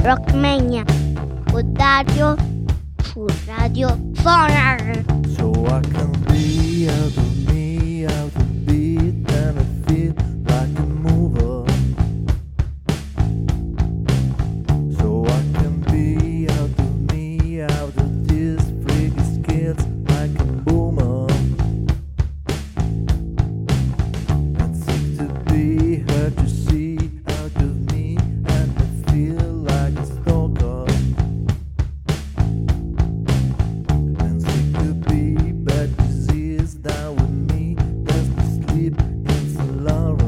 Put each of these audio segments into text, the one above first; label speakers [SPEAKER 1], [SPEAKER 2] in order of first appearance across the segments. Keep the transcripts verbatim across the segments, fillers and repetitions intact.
[SPEAKER 1] Rockmania con Dario su Radio Sonar.
[SPEAKER 2] So I can be out of me, out of beat, and I feel like a mover. So I can be out of me, out of these freaky skills, like a boomer. And sick to be hurt to see out of me, and I feel like a stalker. And sick to be bad disease down with me, that's to sleep in Saint Lawrence.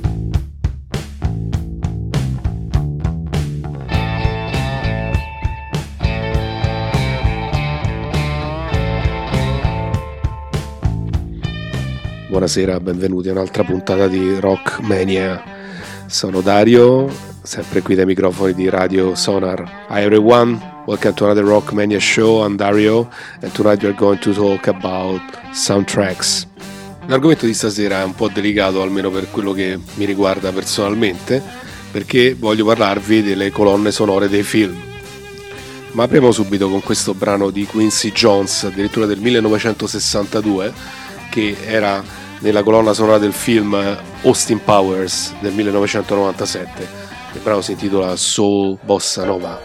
[SPEAKER 3] Buonasera, benvenuti a un'altra puntata di Rockmania. Sono Dario, sempre qui dai microfoni di Radio Sonar. Hi everyone, welcome to another Rockmania show. I'm Dario and tonight we're going to talk about soundtracks. L'argomento di stasera è un po' delicato, almeno per quello che mi riguarda personalmente, perché voglio parlarvi delle colonne sonore dei film. Ma apriamo subito con questo brano di Quincy Jones, addirittura del millenovecentosessantadue, che era nella colonna sonora del film Austin Powers del millenovecentonovantasette. Il brano si intitola Soul Bossa Nova.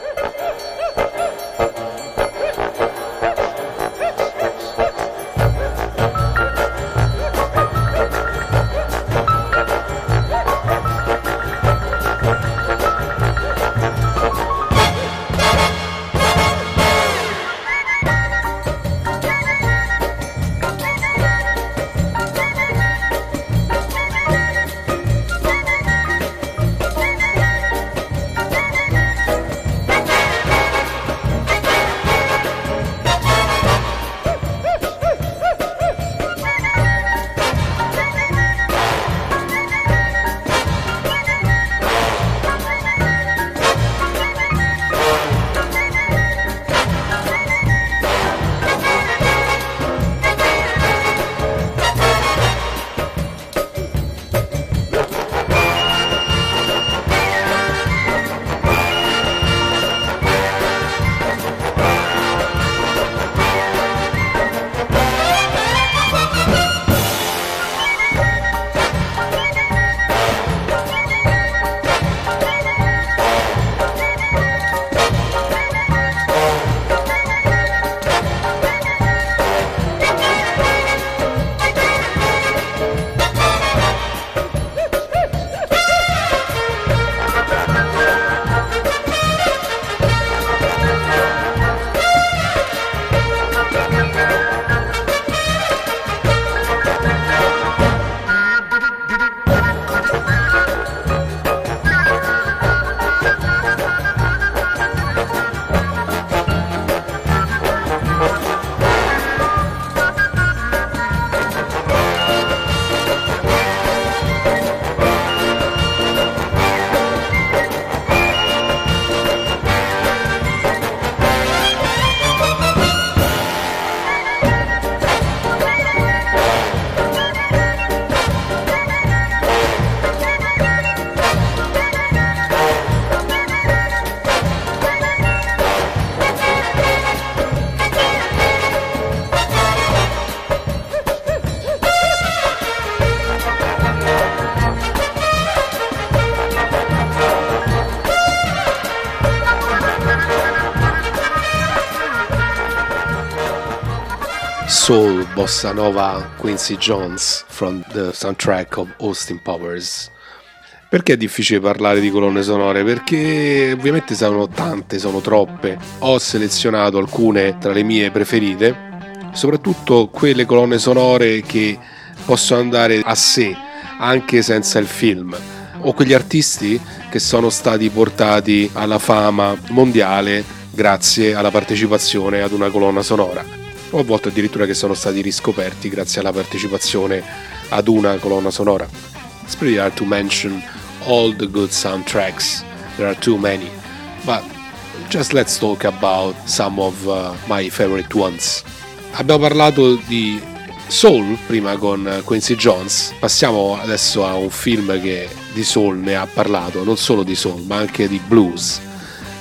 [SPEAKER 3] Soul Bossa Nova Quincy Jones from the soundtrack of Austin Powers. Perché è difficile parlare di colonne sonore? Perché ovviamente sono tante, sono troppe. Ho selezionato alcune tra le mie preferite, soprattutto quelle colonne sonore che possono andare a sé anche senza il film, o quegli artisti che sono stati portati alla fama mondiale grazie alla partecipazione ad una colonna sonora, o a volte addirittura che sono stati riscoperti grazie alla partecipazione ad una colonna sonora. It's pretty hard to mention all the good soundtracks, there are too many, but just let's talk about some of uh, my favorite ones. Abbiamo parlato di soul prima con Quincy Jones, passiamo adesso a un film che di soul ne ha parlato, non solo di soul ma anche di blues.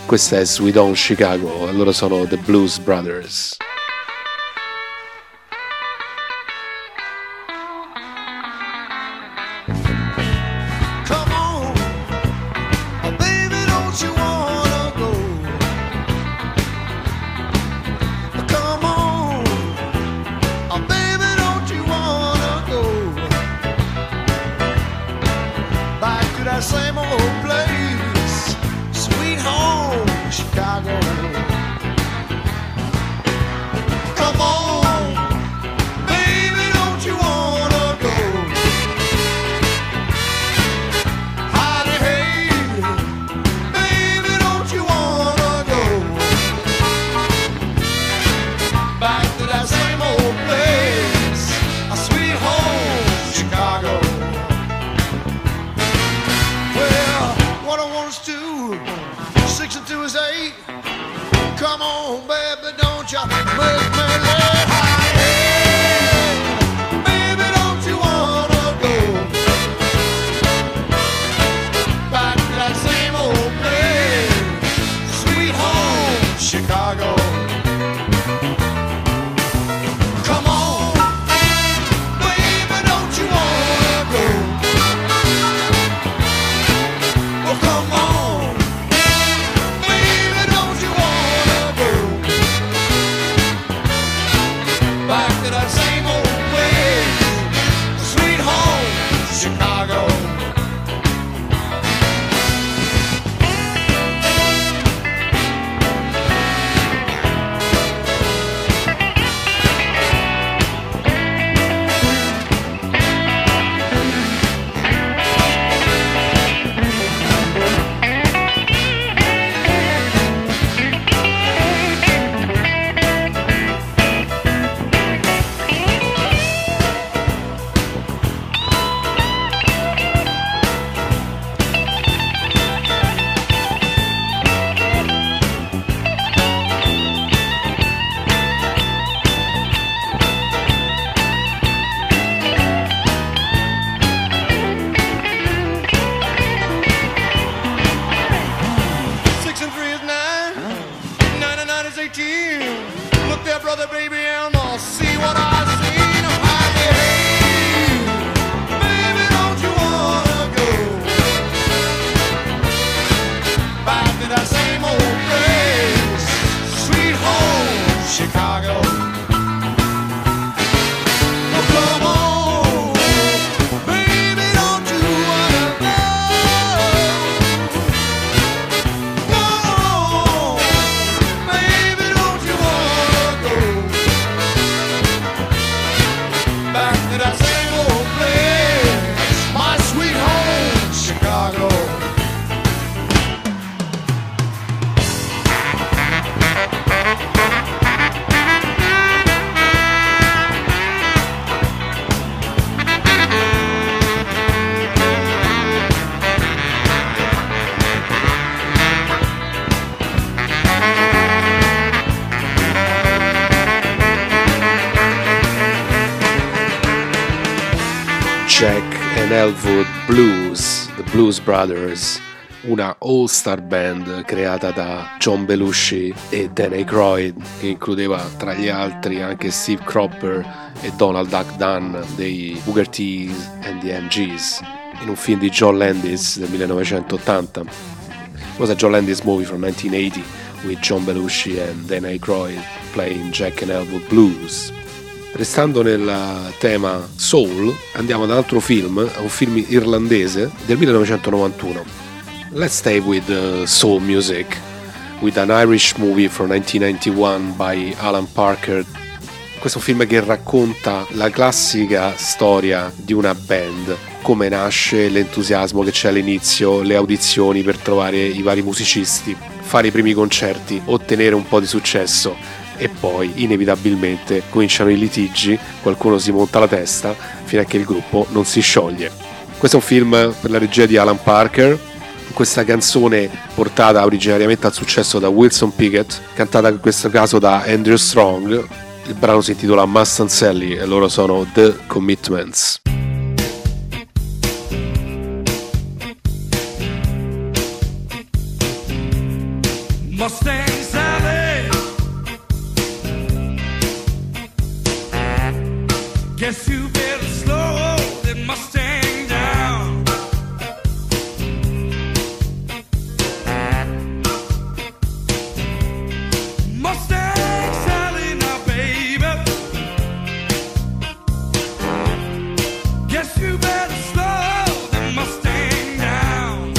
[SPEAKER 3] Questa è Sweet Home Chicago e loro sono The Blues Brothers.
[SPEAKER 4] Same old place, sweet home, Chicago. Come on, baby, don't you wanna go? Howdy, hey, baby, don't you wanna go? Back to that same old place, a sweet home, Chicago. What I want us to, six and two is eight. Come on, baby, don't you make me late. Hey, baby, don't you wanna go back to that same old place, sweet home, Chicago. Come on, baby, don't you wanna go? Come on, baby, don't you wanna go back to that same old place, sweet home, Chicago. Look there, brother, baby, and I'll see what I seen. Hey, baby, don't you wanna go back to that same old place, sweet home, Chicago? Oh, come on, baby, don't you wanna go? Come on, baby, don't you wanna go back to that same old place, my sweet home, Chicago?
[SPEAKER 3] Jack and Elwood Blues, The Blues Brothers, una all-star band creata da John Belushi e Dan Aykroyd, che includeva tra gli altri anche Steve Cropper e Donald Duck Dunn dei Booker T and the M Gs, in un film di John Landis del millenovecentottanta. It was a John Landis movie from nineteen eighty with John Belushi and Dan Aykroyd playing Jack and Elwood Blues. Restando nel tema soul, andiamo ad un altro film, un film irlandese del millenovecentonovantuno. Let's stay with uh, soul music, with an Irish movie from nineteen ninety-one by Alan Parker. Questo è un film che racconta la classica storia di una band, come nasce, l'entusiasmo che c'è all'inizio, le audizioni per trovare i vari musicisti, fare i primi concerti, ottenere un po' di successo e poi inevitabilmente cominciano i litigi, qualcuno si monta la testa fino a che il gruppo non si scioglie. Questo è un film per la regia di Alan Parker. Questa canzone portata originariamente al successo da Wilson Pickett, cantata in questo caso da Andrew Strong. Il brano si intitola Mustang Sally e loro sono The Commitments.
[SPEAKER 5] Mustang Sally. Guess you better slow that Mustang down. Mustang Sally now, baby. Guess you better slow that Mustang down.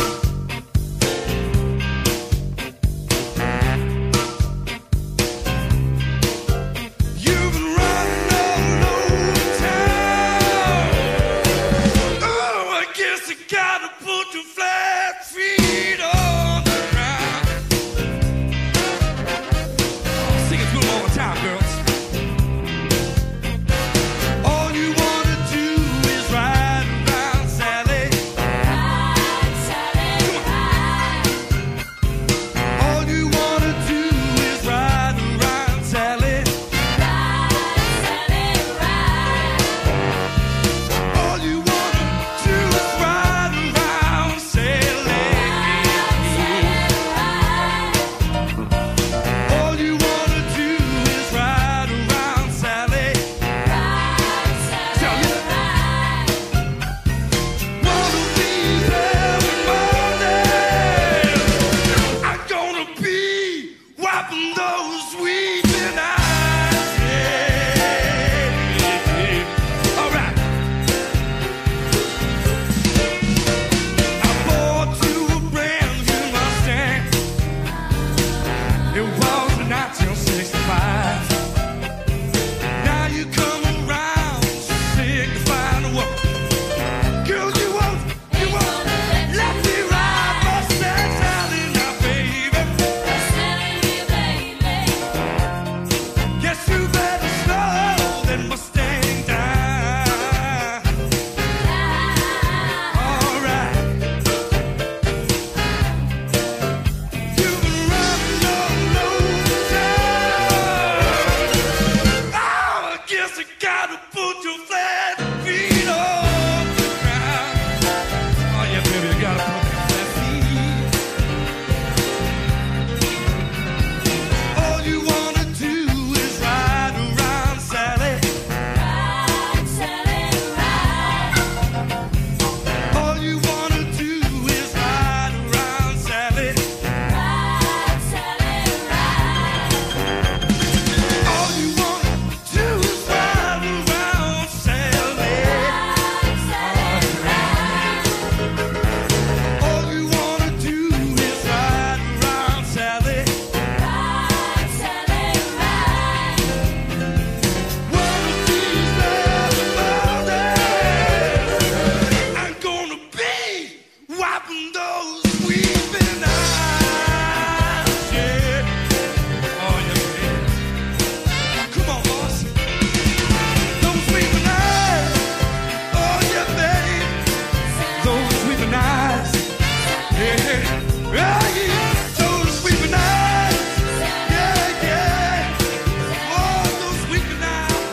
[SPEAKER 5] You've been running all over town. Oh, I guess I gotta put your flat feet on the ground. Sing it one more time, girls. All you wanna do is ride around, Sally.
[SPEAKER 6] Ride, Sally, ride.
[SPEAKER 5] All you wanna do is ride around, Sally.
[SPEAKER 6] Ride, Sally, ride.
[SPEAKER 5] All you wanna do is ride around, Sally. All you wanna do is ride around, Sally. Tell me. Wanna be there morning. I'm gonna be wiping those weeping eyes. Yeah. All right. I bought you a brand new Mustang. It was nineteen sixty-five. Now you come around signifying what? Girl, you won't, you won't let me ride Mustang Sally now, baby. Guess you better slow that Mustang down. All right. You've been running all over town. Oh, I guess I gotta put your flat feet on the ground. Oh yeah, baby, I gotta put your flat feet. All you wanna do is ride around, Sally. All you wanna do is ride around, Sally. All you wanna do is ride around, Sally. All you wanna do is ride around, Sally. One of these days, I'm gonna be wiping those weeping eyes. Yeah. Oh yeah, baby. Come on, boss. Those weeping eyes. Oh yeah, baby. Those weeping eyes. Yeah. Oh, yeah. Those weeping eyes. Yeah, yeah. Oh, those weeping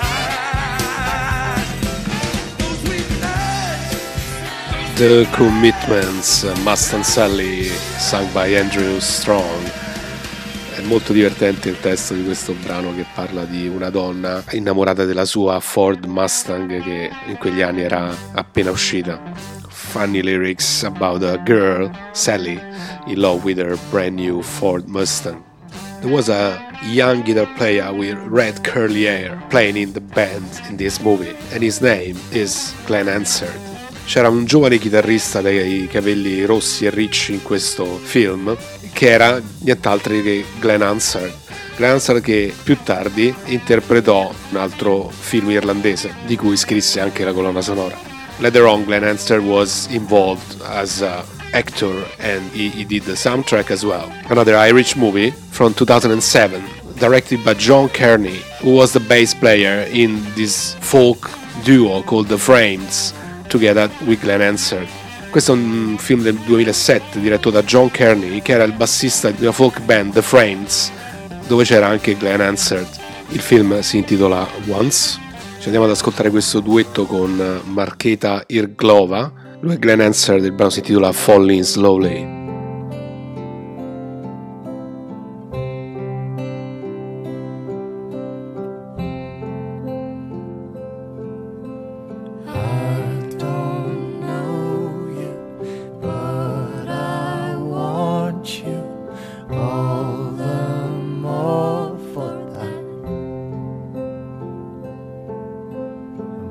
[SPEAKER 5] eyes. Those weeping eyes.
[SPEAKER 3] The Commitments, Mustang Sally, sung by Andrew Strong. È molto divertente il testo di questo brano che parla di una donna innamorata della sua Ford Mustang che in quegli anni era appena uscita. Funny lyrics about a girl, Sally, in love with her brand new Ford Mustang. There was a young guitar player with red curly hair playing in the band in this movie, and his name is Glenn Hansard. C'era un giovane chitarrista dai capelli rossi e ricci in questo film che era nient'altro che Glenn Hansard. Glenn Hansard che più tardi interpretò un altro film irlandese di cui scrisse anche la colonna sonora. Later on, Glenn Hansard was involved as a actor and he, he did the soundtrack as well. Another Irish movie from two thousand seven, directed by John Kearney, who was the bass player in this folk duo called The Frames, together with Glenn Hansard. Questo è un film del duemilasette diretto da John Kearney, che era il bassista di una folk band The Frames, dove c'era anche Glenn Hansard. Il film si intitola Once. Ci andiamo ad ascoltare questo duetto con Markéta Irglova. Lui è Glenn Hansard, il brano si intitola Falling Slowly.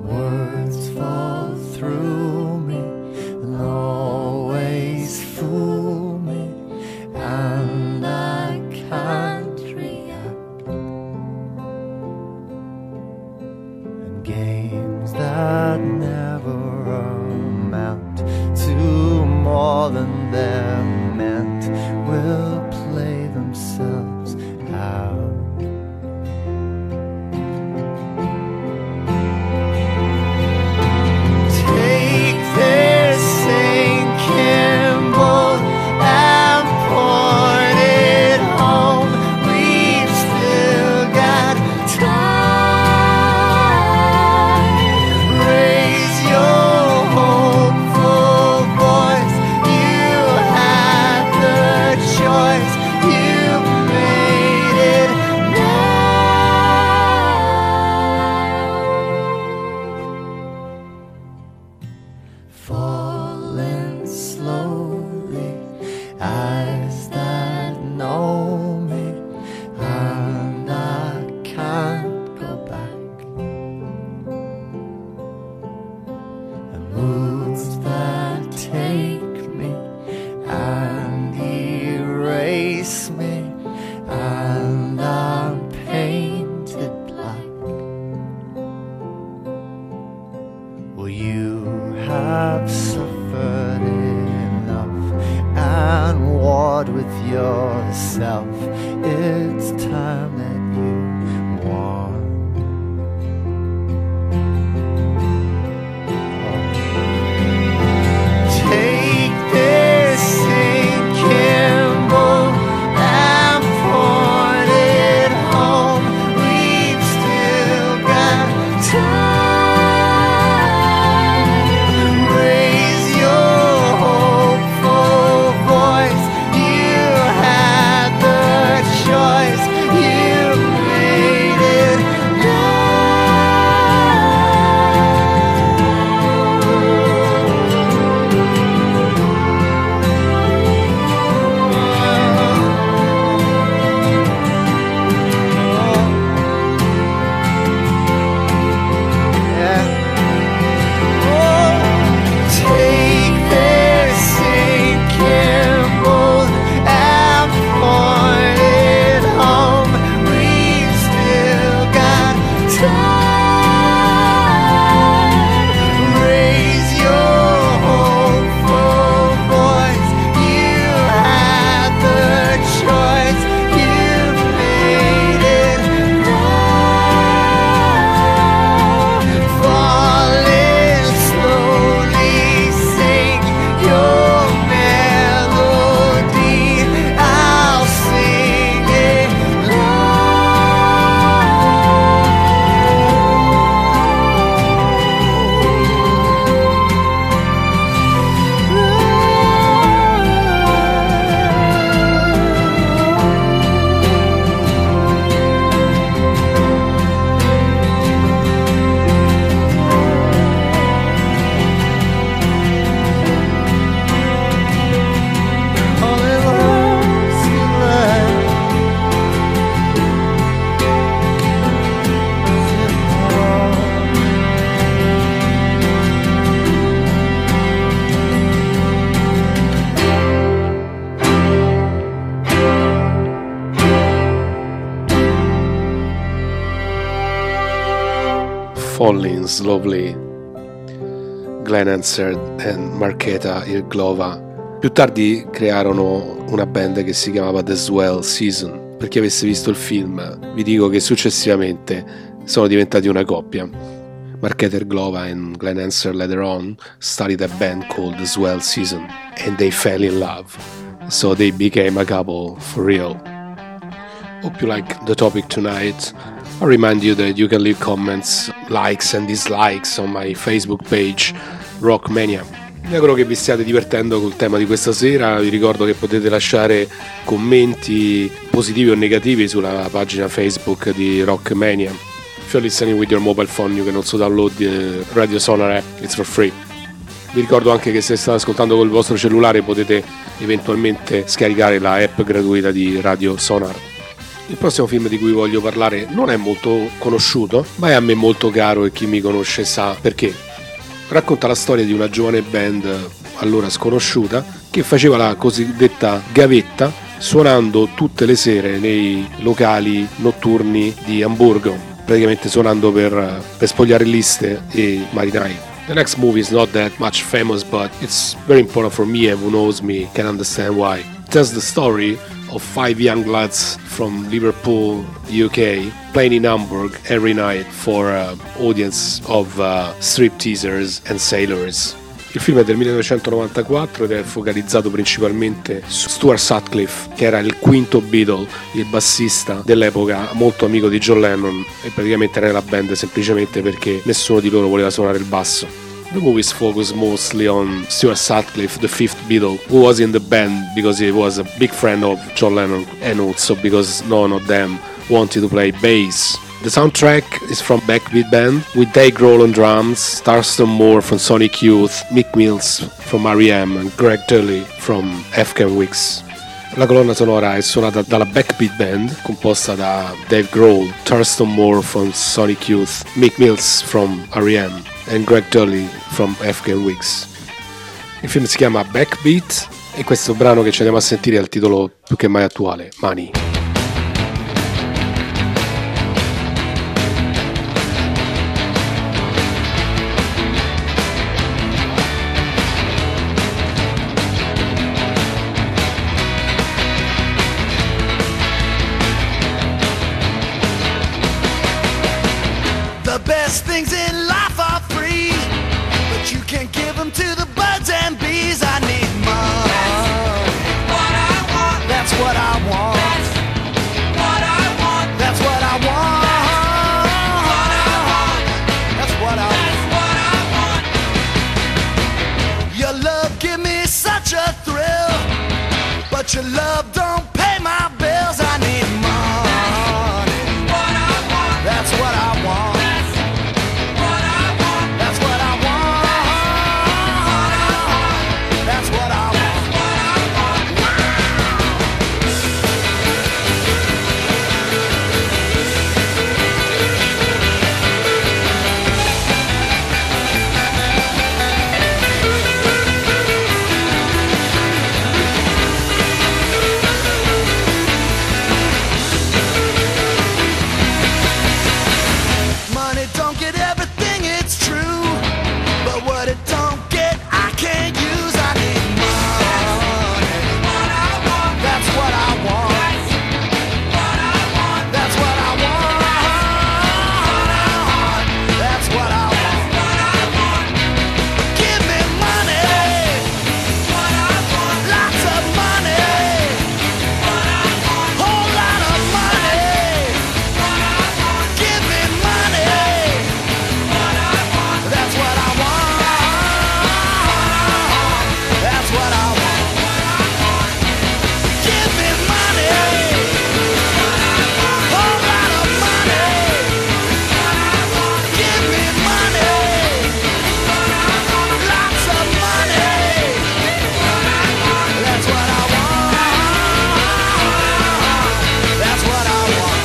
[SPEAKER 2] words fall through me and always fool me, and I can't react. And games that never amount to more than they're meant will play themselves out. Take this Saint Kimball and point it home. We've still got time. Raise your hopeful voice. You had the choice. You made it now. Falling slowly, eyes that know me, and I can't go back. And moods that take me and erase me, and I'm painted black. Well, you have suffered enough and warred with yourself. It's time that you won. Take this Saint Kimball and point it home. We've still got time. Raise your hopeful voice. You had the choice. You made it Take this Saint Kimball and point it home. We've still got time. Raise your hopeful voice. You had the choice. You made it now. Falling slowly, sing your melody. I'll sing it all it loves to love.
[SPEAKER 3] Falling Slowly, Glenn Hansard e Marketa Irglova. Più tardi crearono una band che si chiamava The Swell Season. Per chi avesse visto il film, vi dico che successivamente sono diventati una coppia. Marketa Irglova and Glenn Hansard later on started a band called The Swell Season, and they fell in love, so they became a couple for real. Hope you like the topic tonight. I remind you that you can leave comments, likes and dislikes on my Facebook page Rockmania. Mi auguro che vi stiate divertendo col tema di questa sera. Vi ricordo che potete lasciare commenti positivi o negativi sulla pagina Facebook di Rockmania. If you're listening with your mobile phone, you can also download the Radio Sonar app, it's for free. Vi ricordo anche che se state ascoltando col vostro cellulare potete eventualmente scaricare la app gratuita di Radio Sonar. Il prossimo film di cui voglio parlare non è molto conosciuto, ma è a me molto caro e chi mi conosce sa perché. Racconta la storia di una giovane band, allora sconosciuta, che faceva la cosiddetta gavetta suonando tutte le sere nei locali notturni di Amburgo, praticamente suonando per, per spogliarelliste e marinai. The next movie is not that much famous, but it's very important for me, and who knows me can understand why. It tells the story of five young lads from Liverpool, U K, playing in Hamburg every night for an audience of uh, stripteasers and sailors. Il film è del millenovecentonovantaquattro ed è focalizzato principalmente su Stuart Sutcliffe, che era il quinto Beatle, il bassista dell'epoca, molto amico di John Lennon, e praticamente era nella band semplicemente perché nessuno di loro voleva suonare il basso. The movies focus mostly on Stuart Sutcliffe, the fifth Beatle, who was in the band because he was a big friend of John Lennon and also because none of them wanted to play bass. The soundtrack is from Backbeat Band with Dave Grohl on drums, Thurston Moore from Sonic Youth, Mick Mills from R E M and Greg Tully from Afghan Wigs. La colonna sonora è suonata dalla Backbeat Band, composta da Dave Grohl, Thurston Moore from Sonic Youth, Mick Mills from R E M and Greg Tully from Afghan Wigs. Il film si chiama Backbeat e questo brano che ci andiamo a sentire ha il titolo più che mai attuale, Money.
[SPEAKER 4] The best things in life are free, but you can't give them to the birds and bees. I need money.
[SPEAKER 6] What I want,
[SPEAKER 4] That's what I want.
[SPEAKER 6] that's what I want,
[SPEAKER 4] That's what I want.
[SPEAKER 6] what I want,
[SPEAKER 4] That's what I
[SPEAKER 6] that's what I want.
[SPEAKER 4] want. Your love give me such a thrill, but your love don't pay my bills. I need money.
[SPEAKER 6] What I want,
[SPEAKER 4] That's what I want.
[SPEAKER 6] that's what I want,
[SPEAKER 4] That's what I want. That's what I want.
[SPEAKER 6] what I want.
[SPEAKER 4] Money don't get everything, it's true. But what it don't get, I can't use. I need money.
[SPEAKER 6] What I want,
[SPEAKER 4] That's what I want.
[SPEAKER 6] what I want,
[SPEAKER 4] That's what I want. That's what I want.
[SPEAKER 6] what I want,
[SPEAKER 4] Give me money.
[SPEAKER 6] what I want,
[SPEAKER 4] Lots of money.
[SPEAKER 6] what I want,
[SPEAKER 4] Whole lot of money.
[SPEAKER 6] what I want,
[SPEAKER 4] Give me money.
[SPEAKER 6] what I want,
[SPEAKER 4] That's what I want. That's what I want. Give me money. Whole lot of money. Give me money. Lots of money. That's what I want. That's what I want.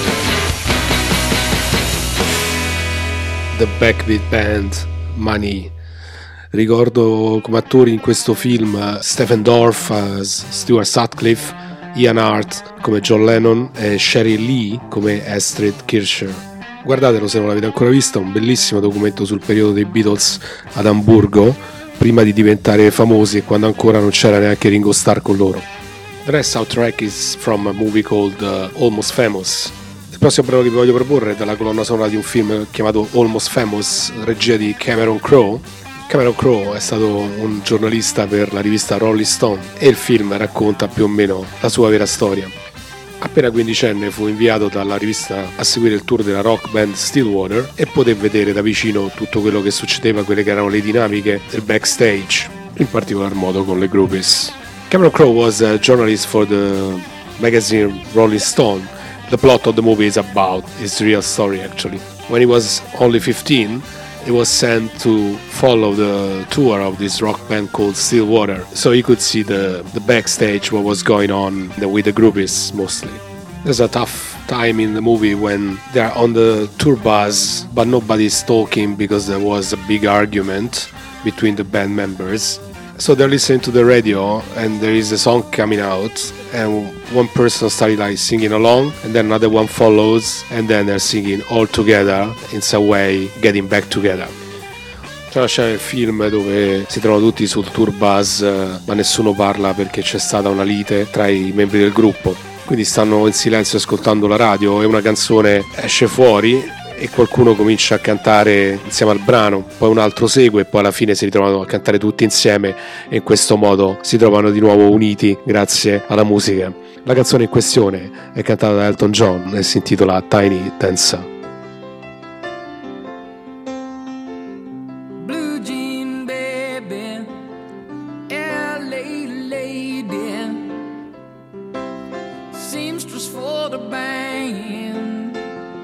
[SPEAKER 3] The Backbeat Band, Money. Ricordo come attori in questo film Stephen Dorff as Stuart Sutcliffe, Ian Hart come John Lennon e Sheryl Lee come Astrid Kirchner. Guardatelo se non l'avete ancora visto, è un bellissimo documento sul periodo dei Beatles ad Amburgo, prima di diventare famosi e quando ancora non c'era neanche Ringo Starr con loro. The next soundtrack is from a movie called uh, Almost Famous. Il prossimo brano che vi voglio proporre è dalla colonna sonora di un film chiamato Almost Famous, regia di Cameron Crowe. Cameron Crowe è stato un giornalista per la rivista Rolling Stone e il film racconta più o meno la sua vera storia. Appena quindicenne fu inviato dalla rivista a seguire il tour della rock band Stillwater e poté vedere da vicino tutto quello che succedeva, quelle che erano le dinamiche del backstage, in particolar modo con le groupies. Cameron Crowe was a journalist for the magazine Rolling Stone. The plot of the movie is about his real story actually. When he was only fifteen, he was sent to follow the tour of this rock band called Stillwater, so he could see the, the backstage, what was going on with the groupies mostly. There's a tough time in the movie when they're on the tour bus, but nobody's talking because there was a big argument between the band members. So they're listening to the radio and there is a song coming out and one person started like singing along and then another one follows and then they're singing all together in some way, getting back together. C'è una scena nel film dove si trovano tutti sul tour bus ma nessuno parla perché c'è stata una lite tra i membri del gruppo. Quindi stanno in silenzio ascoltando la radio e una canzone esce fuori e qualcuno comincia a cantare insieme al brano, poi un altro segue e poi alla fine si ritrovano a cantare tutti insieme e in questo modo si trovano di nuovo uniti grazie alla musica. La canzone in questione è cantata da Elton John e si intitola Tiny Dancer.
[SPEAKER 6] Blue jean baby, L A lady, seamstress for the band,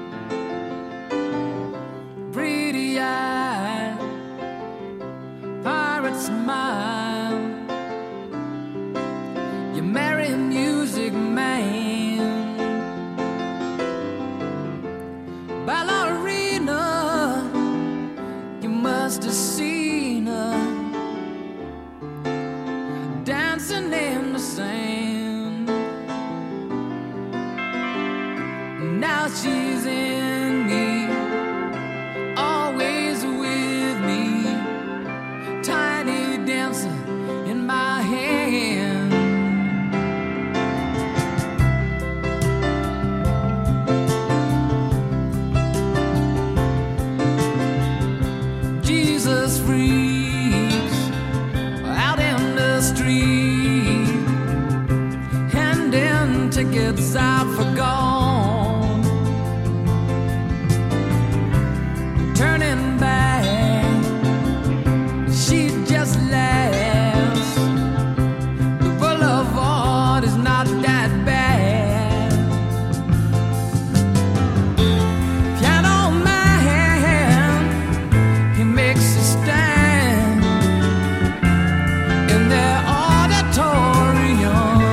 [SPEAKER 6] pretty eye, pirate smile, you marry a music man, ballerina, you must have seen her dancing in the sand. Now she's in me, always with me, tiny dancer in my hand. Jesus freaks out in the street, handing tickets out for gone, turning back, she just laughs. The boulevard is not that bad. Piano man, he makes a stand in their auditorium,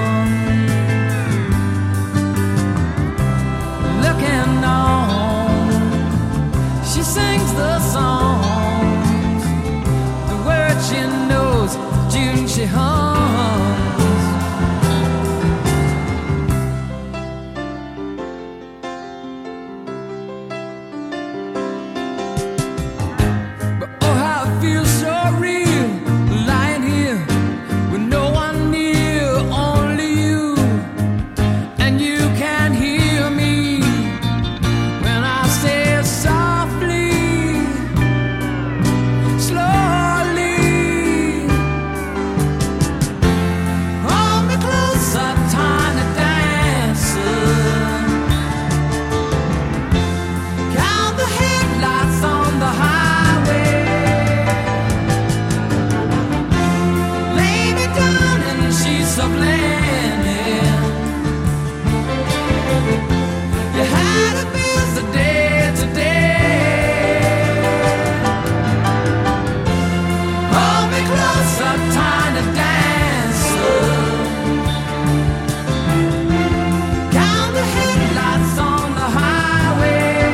[SPEAKER 6] looking on. She sings the songs, the words she knows, June she hums. But oh, how it feels so real, lying here with no one near, only you, and you can hear me when I say softly, slowly, hold me closer, tiny dancer, count the headlights on the highway, lay me down in the sheets of linen. You had a busy day today. Hold me closer, tiny dancer, count the headlights on the highway,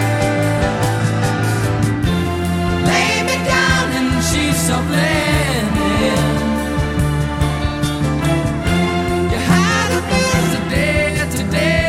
[SPEAKER 6] lay me down in sheets of linen. You had a busy day today.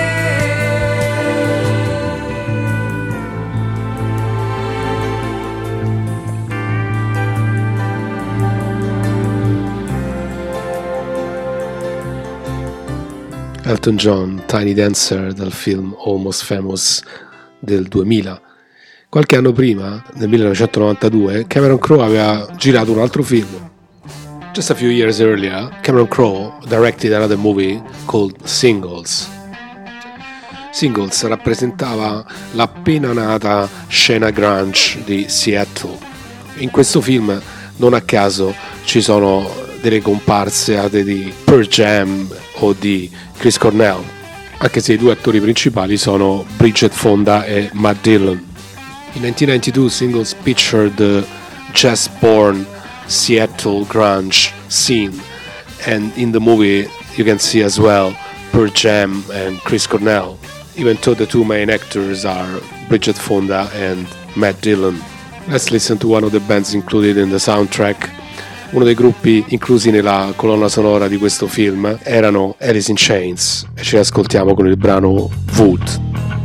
[SPEAKER 3] Elton John, Tiny Dancer dal film Almost Famous del duemila. Qualche anno prima, nel millenovecentonovantadue, Cameron Crowe aveva girato un altro film. Just a few years earlier, Cameron Crowe directed another movie called Singles. Singles rappresentava l'appena nata scena grunge di Seattle. In questo film, non a caso, ci sono delle comparse di Pearl Jam o di Chris Cornell, anche se i due attori principali sono Bridget Fonda e Matt Dillon. In nineteen ninety-two, Singles pictured the jazz-born Seattle grunge scene, and in the movie you can see as well Pearl Jam and Chris Cornell, even though the two main actors are Bridget Fonda and Matt Dillon. Let's listen to one of the bands included in the soundtrack. Uno dei gruppi inclusi nella colonna sonora di questo film erano Alice in Chains e ci ascoltiamo con il brano Wood.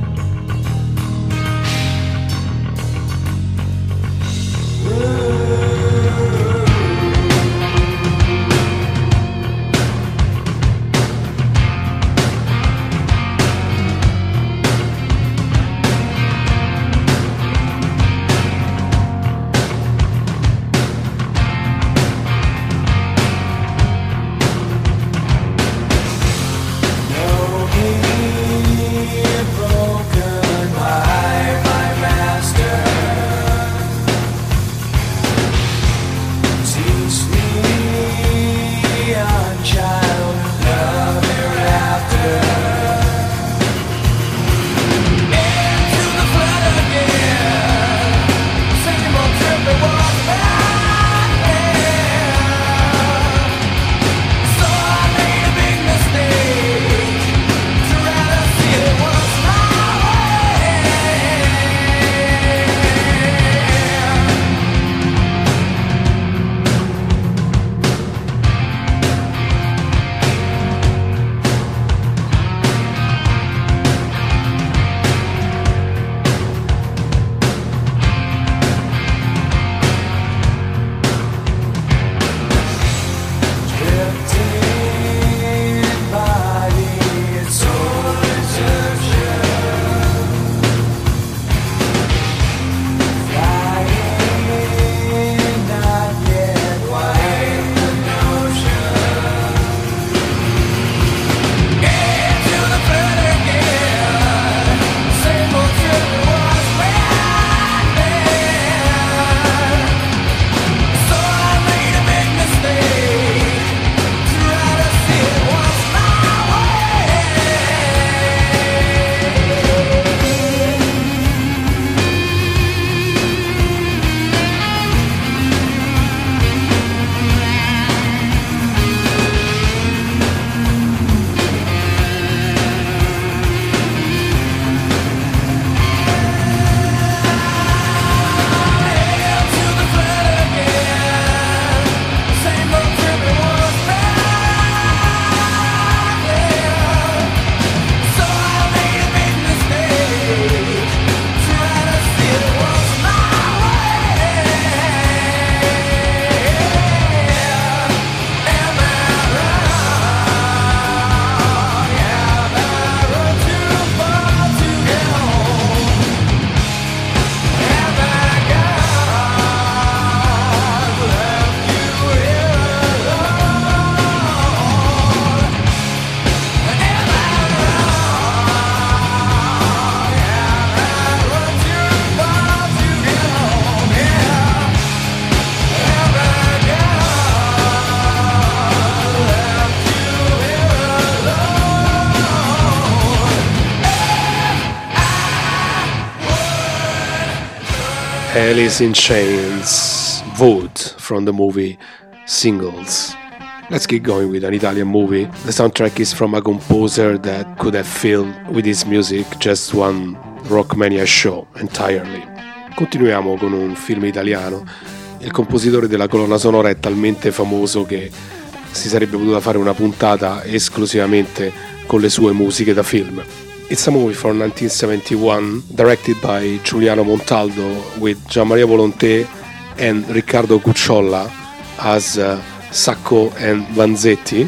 [SPEAKER 3] Alice in Chains, Wood from the movie Singles. Let's keep going with an Italian movie. The soundtrack is from a composer that could have filled with his music just one Rockmania show entirely. Continuiamo con un film italiano. Il compositore della colonna sonora è talmente famoso che si sarebbe potuta fare una puntata esclusivamente con le sue musiche da film. It's a movie from nineteen seventy-one, directed by Giuliano Montaldo, with Gianmaria Volonté and Riccardo Cucciolla as uh, Sacco and Vanzetti.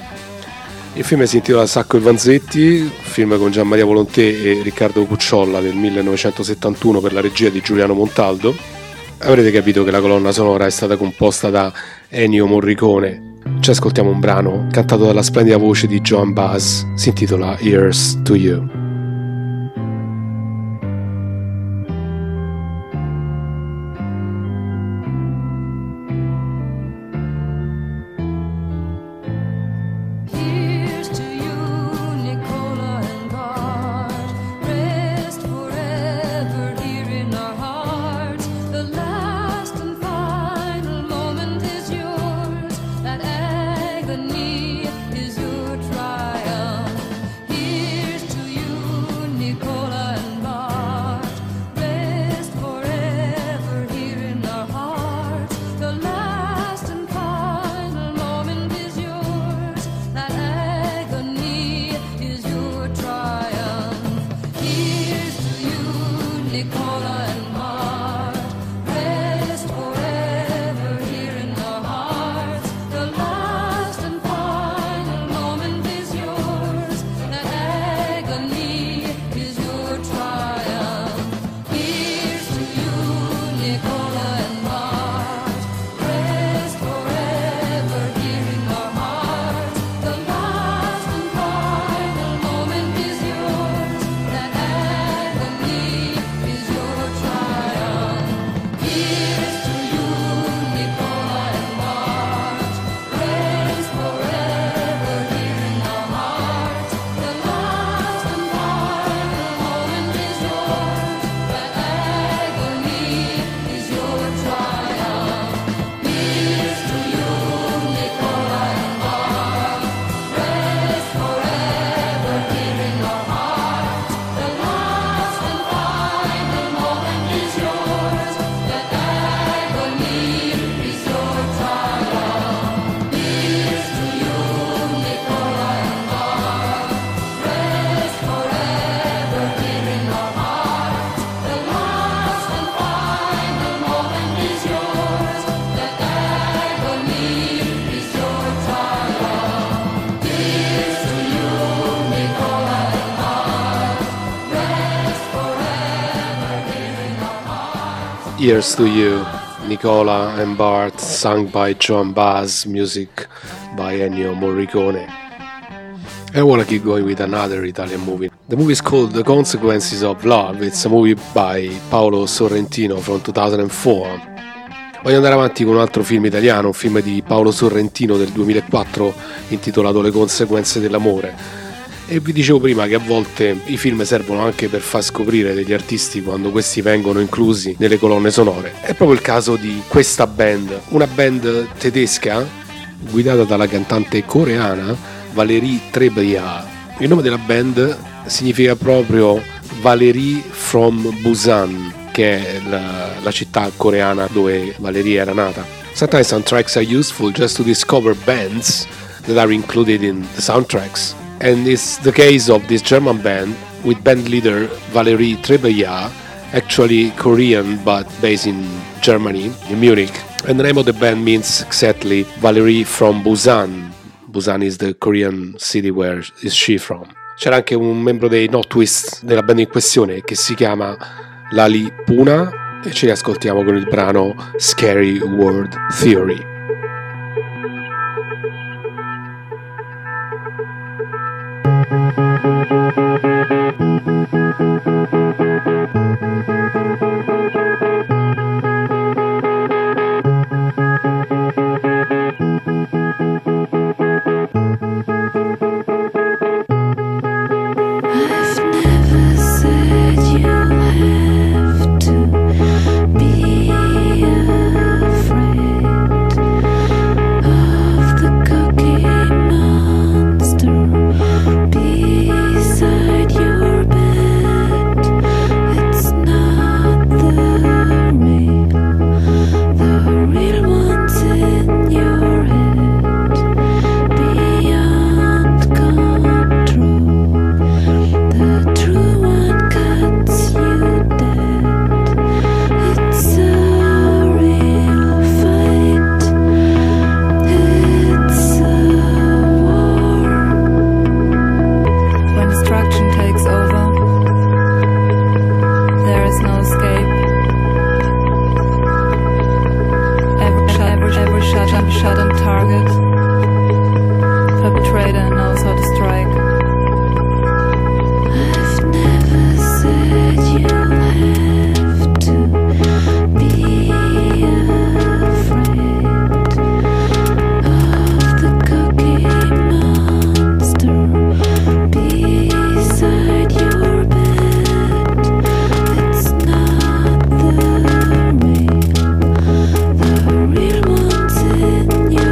[SPEAKER 3] Il film si intitola Sacco e Vanzetti, film con Gianmaria Volonté e Riccardo Cucciolla del millenovecentosettantuno per la regia di Giuliano Montaldo. Avrete capito che la colonna sonora è stata composta da Ennio Morricone. Ci ascoltiamo un brano cantato dalla splendida voce di Joan Baez, si intitola Here's to You.
[SPEAKER 7] Is your triumph.
[SPEAKER 6] Nicola and Mart. Rest forever here in our hearts. The last and final moment is yours. The agony is your triumph. Here's to you, Nicola and Mart. Rest forever here in our hearts. The last and final moment is yours. The agony is your triumph. Here's to you, Nicola and Mart. Rest forever here in our hearts. The last and final moment is yours. The agony is your triumph. Here's to you, Nicola and Mart. Rest forever here in our hearts. The last and final moment is yours. The agony is your triumph. Here's to you, Nicola and Mart. Rest forever here in our hearts. The last and final moment is yours. The agony is your triumph. Here's to you, Nicola and Mart. Rest forever here in our hearts.
[SPEAKER 3] Here's to You, Nicola and Bart, sung by Joan Baez, music by Ennio Morricone. I wanna keep going with another Italian movie. The movie is called The Consequences of Love. It's a movie by Paolo Sorrentino from two thousand four. Voglio andare avanti con un altro film italiano, un film di Paolo Sorrentino del duemilaquattro intitolato Le conseguenze dell'amore. E vi dicevo prima che a volte i film servono anche per far scoprire degli artisti quando questi vengono inclusi nelle colonne sonore. È proprio il caso di questa band, una band tedesca guidata dalla cantante coreana Valérie Trierbaia. Il nome della band significa proprio Valérie from Busan, che è la, la città coreana dove Valérie era nata. Sometimes soundtracks are useful just to discover bands that are included in the soundtracks. And it's the case of this German band with band leader Valérie Trierbaia, actually Korean but based in Germany, in Munich. And the name of the band means exactly Valérie from Busan. Busan is the Korean city where is she from. C'era anche un membro dei No Twist della band in questione che si chiama Lali Puna e ci riascoltiamo con il brano Scary World Theory.
[SPEAKER 7] The real ones in you.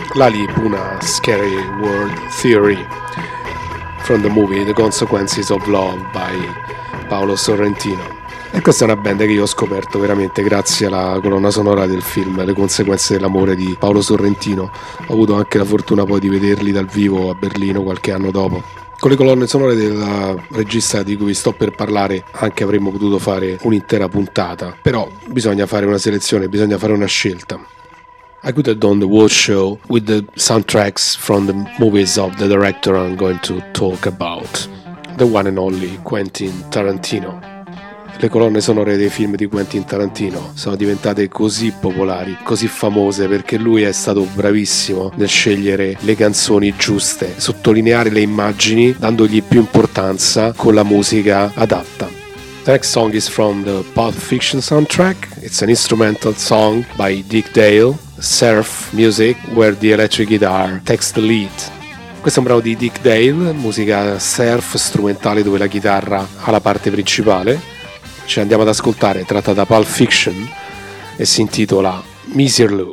[SPEAKER 3] Lali Puna Scary World Theory from the movie The Consequences of Love by Paolo Sorrentino. E questa è una band che io ho scoperto veramente grazie alla colonna sonora del film Le conseguenze dell'amore di Paolo Sorrentino. Ho avuto anche la fortuna poi di vederli dal vivo a Berlino qualche anno dopo. Con le colonne sonore del regista di cui vi sto per parlare anche avremmo potuto fare un'intera puntata, però bisogna fare una selezione, bisogna fare una scelta. I could have done the whole show with the soundtracks from the movies of the director I'm going to talk about, the one and only Quentin Tarantino. Le colonne sonore dei film di Quentin Tarantino sono diventate così popolari, così famose, perché lui è stato bravissimo nel scegliere le canzoni giuste, sottolineare le immagini, dandogli più importanza con la musica adatta. The next song is from the Pulp Fiction soundtrack. It's an instrumental song by Dick Dale, surf music, where the electric guitar takes the lead. Questo è un brano di Dick Dale, musica surf strumentale dove la chitarra ha la parte principale. Ci andiamo ad ascoltare, tratta da Pulp Fiction e si intitola Miserlou.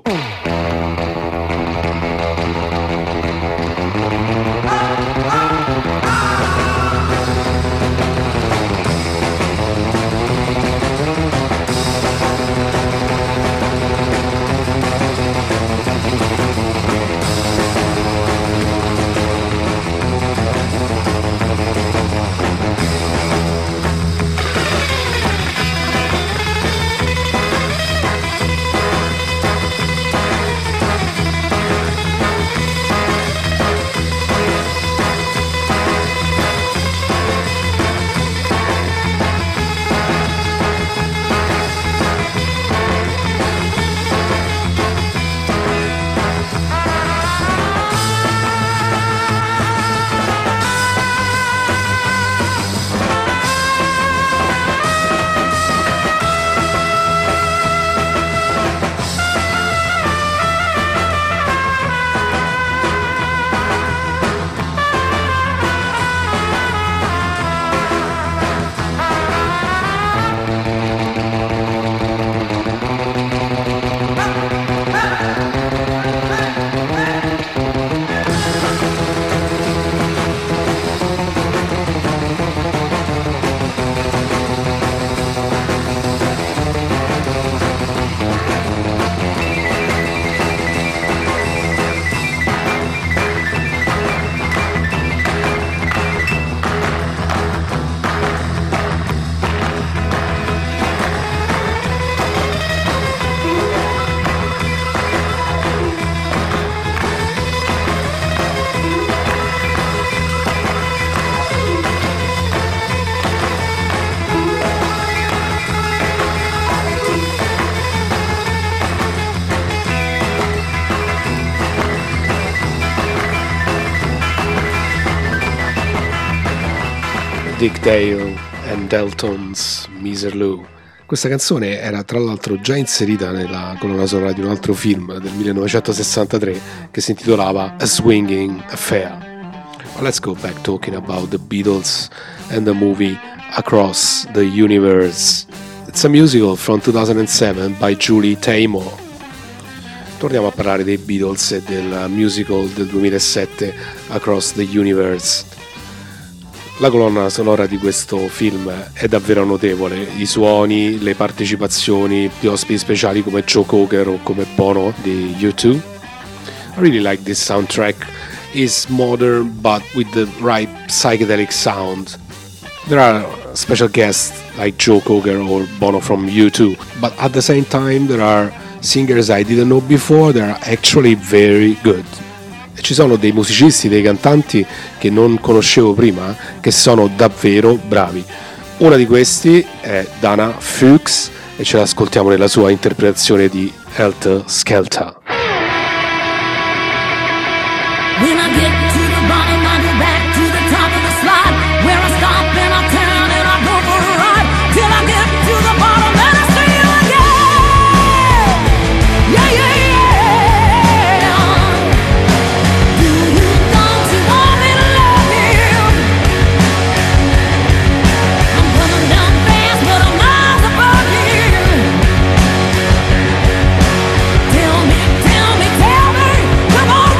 [SPEAKER 3] Dick Dale and Delton's Miserlou. Questa canzone era tra l'altro già inserita nella colonna sonora di un altro film del millenovecentosessantatré che si intitolava A Swinging Affair. Well, let's go back talking about the Beatles and the movie Across the Universe. It's a musical from two thousand seven by Julie Taymor. Torniamo a parlare dei Beatles e del musical del duemilasette Across the Universe. La colonna sonora di questo film è davvero notevole, i suoni, le partecipazioni di ospiti speciali come Joe Cocker o come Bono di U due. I really like this soundtrack. It's modern but with the right psychedelic sound. There are special guests like Joe Cocker or Bono from U due, but at the same time there are singers I didn't know before that are actually very good. E ci sono dei musicisti, dei cantanti che non conoscevo prima, che sono davvero bravi. Una di questi è Dana Fuchs e ce l'ascoltiamo nella sua interpretazione di Helter Skelter.
[SPEAKER 6] When I get to the bottom, I go back to the top of the slide, where I stop and I turn and I go for a ride, till I get to the bottom and I see you again. Yeah, yeah, yeah. Do you don't you want me to love you? I'm coming down fast, but I'm miles above you. Tell me, tell me, tell me, come on.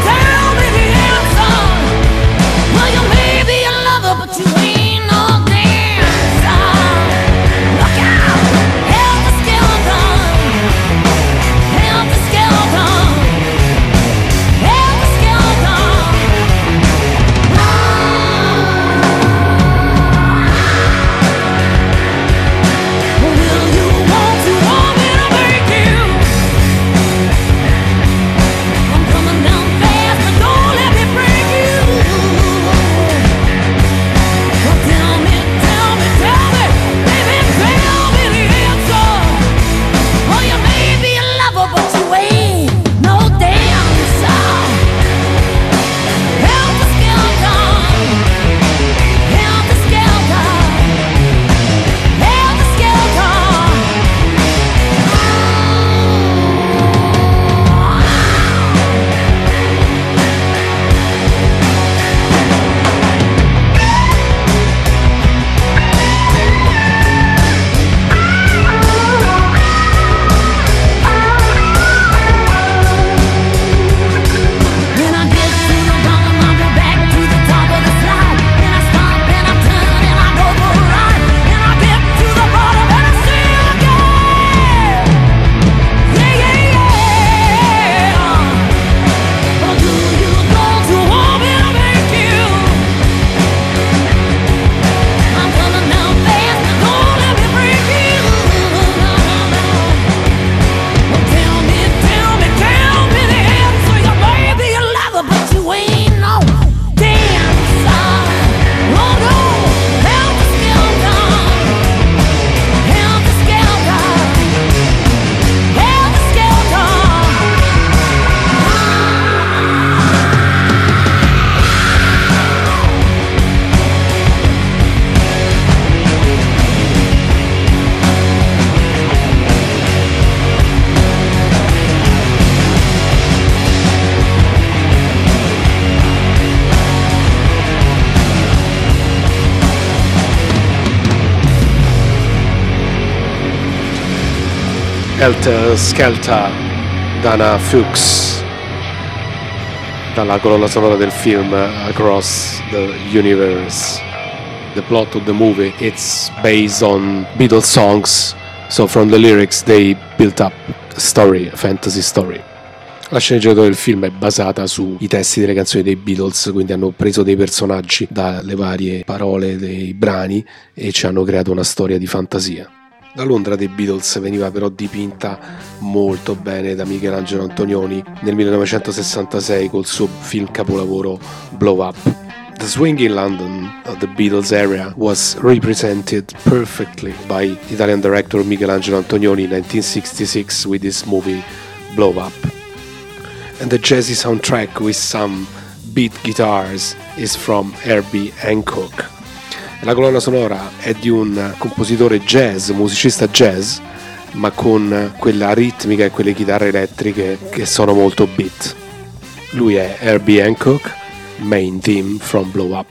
[SPEAKER 3] Helter Skelter, Dana Fuchs, dalla colonna sonora del film Across the Universe. The plot of the movie, it's based on Beatles songs, so from the lyrics they built up a story, a fantasy story. La sceneggiatura del film è basata sui testi delle canzoni dei Beatles, quindi hanno preso dei personaggi dalle varie parole dei brani e ci hanno creato una storia di fantasia. La Londra dei Beatles veniva però dipinta molto bene da Michelangelo Antonioni nel millenovecentosessantasei col suo film capolavoro Blow Up. The swinging London of the Beatles era was represented perfectly by Italian director Michelangelo Antonioni in nineteen sixty-six with his movie Blow Up. And the jazzy soundtrack with some beat guitars is from Herbie Hancock. La colonna sonora è di un compositore jazz, musicista jazz, ma con quella ritmica e quelle chitarre elettriche che sono molto beat. Lui è Herbie Hancock, main theme from Blow Up.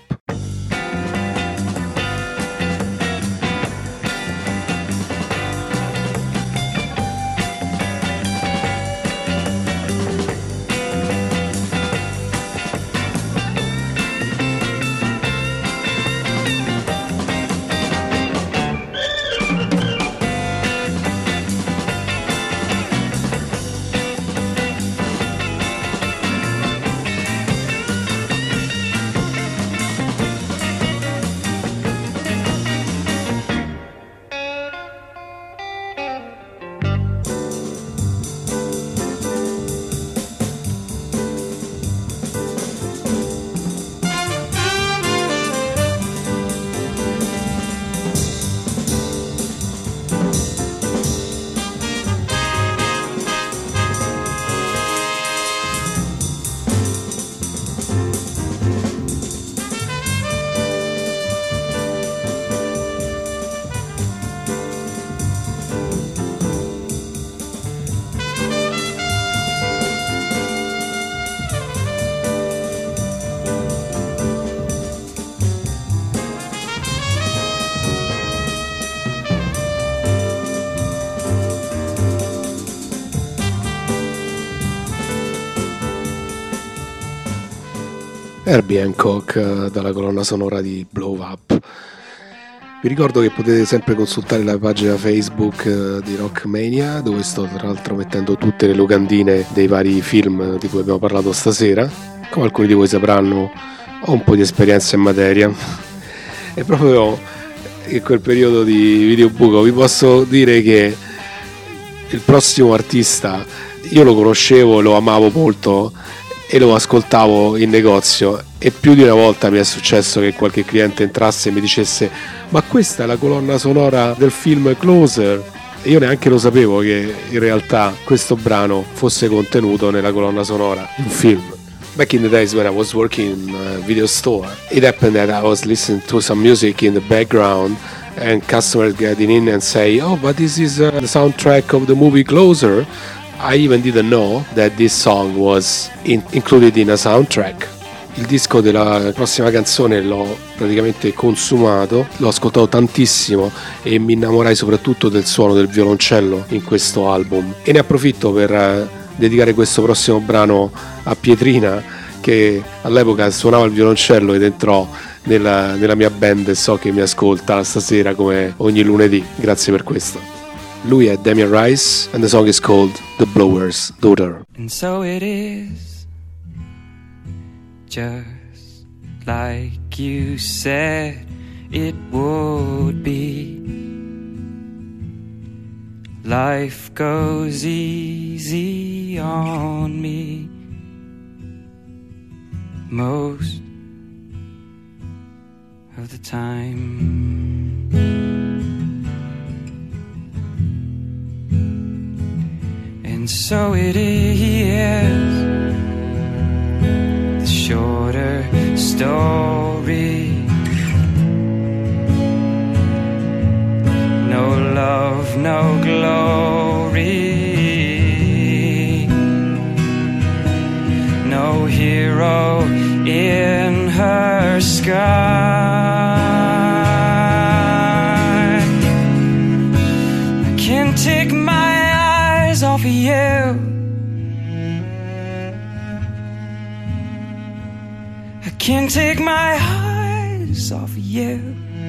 [SPEAKER 3] Herbie Hancock dalla colonna sonora di Blow Up. Vi ricordo che potete sempre consultare la pagina Facebook di Rockmania, dove sto tra l'altro mettendo tutte le locandine dei vari film di cui abbiamo parlato stasera. Come alcuni di voi sapranno, ho un po' di esperienza in materia e proprio in quel periodo di videobuco vi posso dire che il prossimo artista io lo conoscevo, lo amavo molto e lo ascoltavo in negozio, e più di una volta mi è successo che qualche cliente entrasse e mi dicesse: ma questa è la colonna sonora del film Closer, e io neanche lo sapevo che in realtà questo brano fosse contenuto nella colonna sonora di un film. Back in the days when I was working in a video store, it happened that I was listening to some music in the background and customers getting in and say, oh, but this is uh, the soundtrack of the movie Closer. I even didn't know that this song was in- included in a soundtrack. Il disco della prossima canzone l'ho praticamente consumato, l'ho ascoltato tantissimo e mi innamorai soprattutto del suono del violoncello in questo album, e ne approfitto per eh, dedicare questo prossimo brano a Pietrina, che all'epoca suonava il violoncello ed entrò nella, nella mia band e so che mi ascolta stasera come ogni lunedì. Grazie per questo. Lui è Damien Rice and the song is called The Blower's Daughter.
[SPEAKER 6] And so it is, just like you said it would be. Life goes easy on me most of the time. And so it is, the shorter story. No love, no glory. No hero in her sky. I can't take my eyes eyes off of you. I can't take my eyes off of you.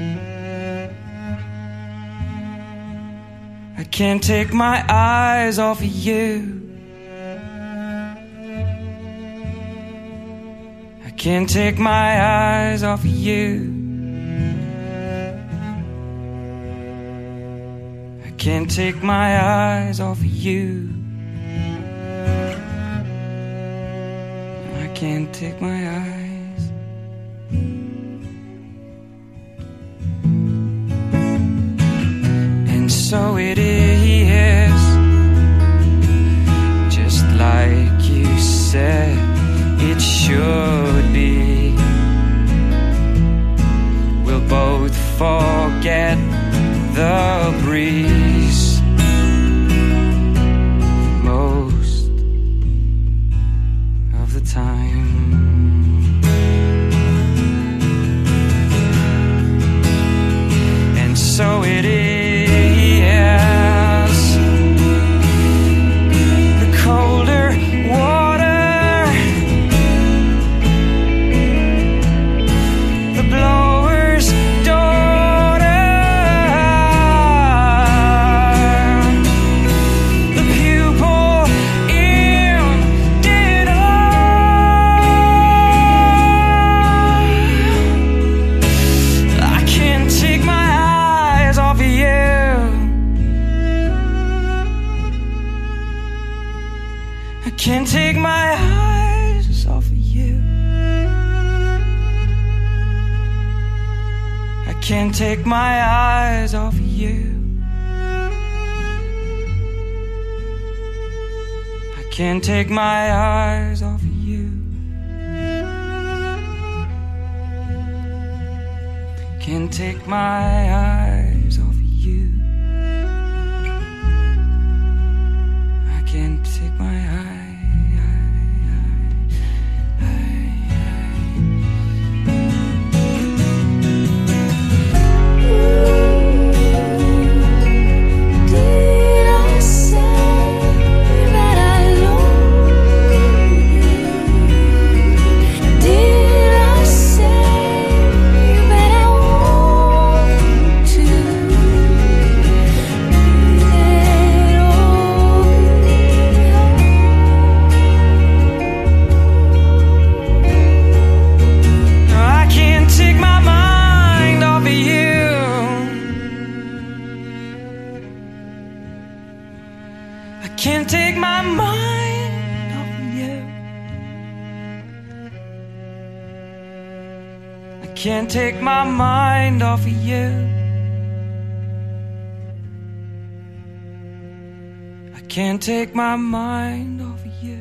[SPEAKER 6] I can't take my eyes off of you. I can't take my eyes off of you. I can't take my eyes off of you. I can't take my eyes. And so it is, just like you said it should be. We'll both forget the breeze most of the time. And so it is, the colder water, the blower's daughter, the pupil in dinner. I can't take my eyes off of you. I can't take my eyes off of you. I can't take my eyes off of you. I can't take my eyes off of you. Can't take my eyes off of you. I can't take my eyes.
[SPEAKER 7] Did I say that I love you? Did I say that I want to? Let all be
[SPEAKER 6] I can't take my mind off of you. I can't take my mind off of you. I can't take my mind off of you. I can't take my mind off of you.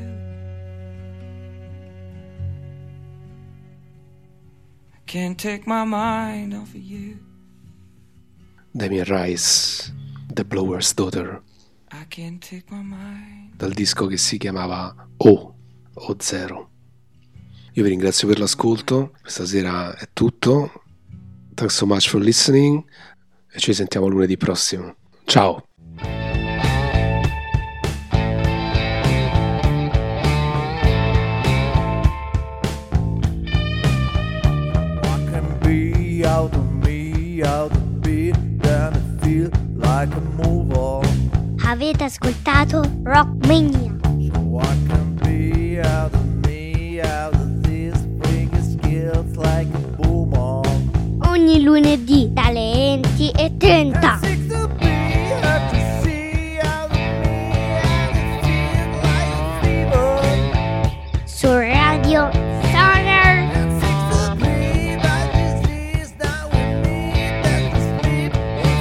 [SPEAKER 6] I can't take my mind off of you.
[SPEAKER 3] Damien Rice, The Blower's Daughter,
[SPEAKER 6] I can't take my mind.
[SPEAKER 3] dal disco che si chiamava O o Zero. Io vi ringrazio per l'ascolto, questa sera è tutto. Thanks so much for listening e ci sentiamo lunedì prossimo. Ciao!
[SPEAKER 2] What can be out of me, out of beat, then I feel like a move on.
[SPEAKER 1] Avete ascoltato Rockmania.
[SPEAKER 2] So what can be out of me, out of this, bringing skills like a boom on.
[SPEAKER 1] Ogni lunedì dalle venti e trenta.
[SPEAKER 2] Six to be, have to see out of me, and it feels like a fever.
[SPEAKER 1] Su Radio Sonar.
[SPEAKER 2] And six to be, but this is not with me, that the sleep is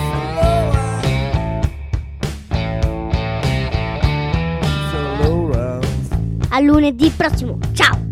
[SPEAKER 2] slower. So low rounds.
[SPEAKER 1] A lunedì prossimo. Ciao!